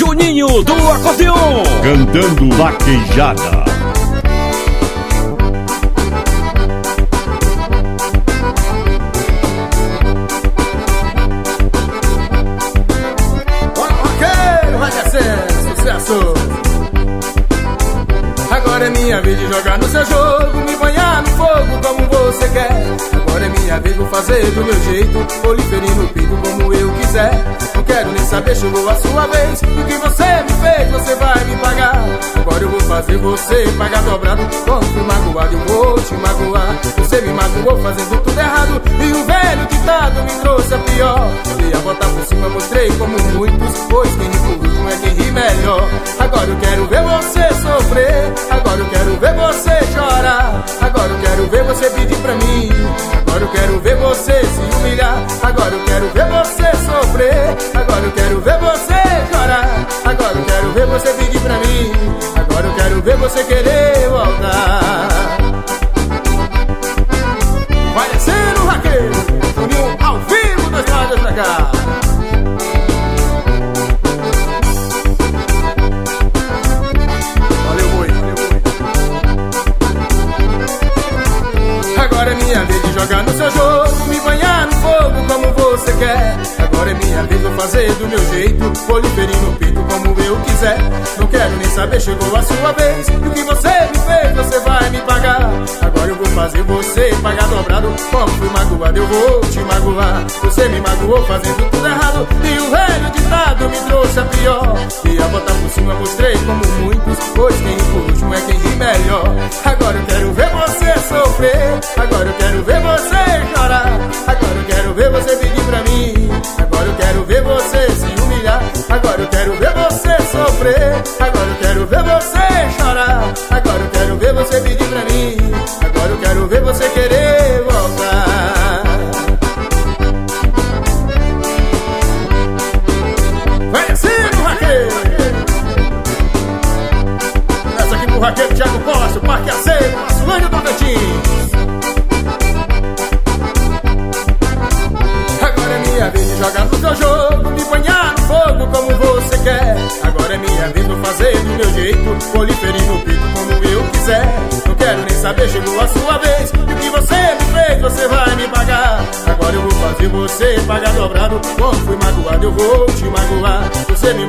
Juninho do Acordeon, cantando Vaquejada. Agora é minha vez de jogar no seu jogo, me banhar no fogo como você quer. Agora é minha vez, vou fazer do meu jeito, vou lhe ferir no peito como eu quiser. Não quero nem saber, chegou a sua vez. O que você me fez, você vai me pagar. Agora eu vou fazer você pagar dobrado. Quando fui magoado, eu vou te magoar. Você me magoou fazendo tudo errado, e o velho ditado me trouxe a pior. Eu ia botar por cima, mostrei como muitos, pois quem ri por último é quem ri melhor. Agora eu quero ver você sofrer, agora eu quero ver você chorar. Agora eu quero ver você pedir pra mim, agora eu quero ver você se humilhar. Agora eu quero ver você sofrer, agora eu quero ver você chorar. Agora eu quero ver você pedir pra mim, agora eu quero ver você querer voltar. Vai descendo, Raquel, Juninho ao vivo das rádios pra cá. Agora é minha vez de jogar no seu jogo, me banhar no fogo como você quer. Agora é minha vez, vou fazer do meu jeito, vou lhe ferir no peito como eu quiser. Não quero nem saber, chegou a sua vez. E o que você me fez, você vai me pagar. Agora eu vou fazer você pagar dobrado. Como fui magoado, eu vou te magoar. Você me magoou fazendo tudo errado, e o velho ditado me trouxe a pior. E a botar por cima mostrei como muitos, pois quem ri por último é quem ri melhor. Agora eu quero ver você sofrer, agora eu quero ver você chorar. Agora eu quero ver você pedir pra mim, agora eu quero ver você se humilhar. Agora eu quero ver você sofrer, agora eu quero ver você chorar. Agora eu quero ver você pedir pra mim, agora eu quero ver você querer voltar. Vai assim, Raquel. Essa aqui pro Raquel, Thiago Costa, Parque Aceiro, Açulândia, Tocantins. Minha vez de jogar no seu jogo, me banhar no fogo como você quer. Agora é minha vez, vou fazer do meu jeito, vou lhe ferir no peito como eu quiser. Não quero nem saber, chegou a sua vez. E o que você me fez, você vai me pagar. Agora eu vou fazer você pagar dobrado. Quando fui magoado, eu vou te magoar. Você me